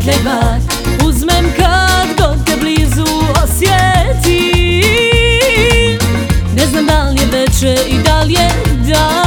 svijetle bar uzmem kad god te blizu osjetim. Ne znam da li je večer i da li je dan,